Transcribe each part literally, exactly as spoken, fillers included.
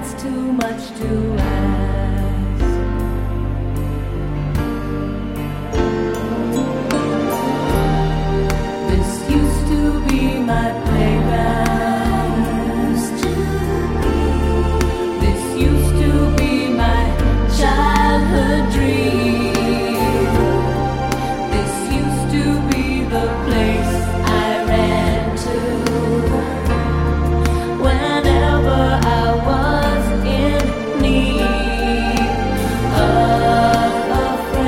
that's too much to ask. This used to be my playground. This used to be my childhood dream. This used to be the place I ran to whenever I was in need of a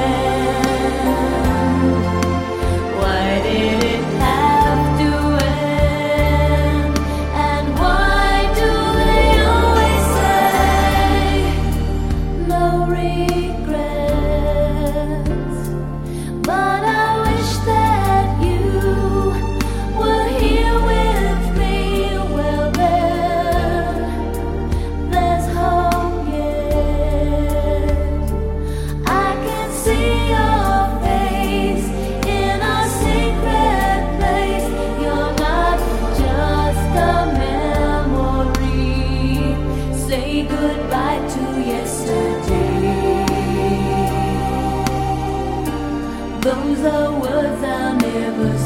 friend. Why did it have to end? And why do they always say no regrets? But I wish that you were here with me. Well, then there's hope yet. I can see your face in a secret place. You're not just a memory. Say goodbye to yesterday. Those are words I'll never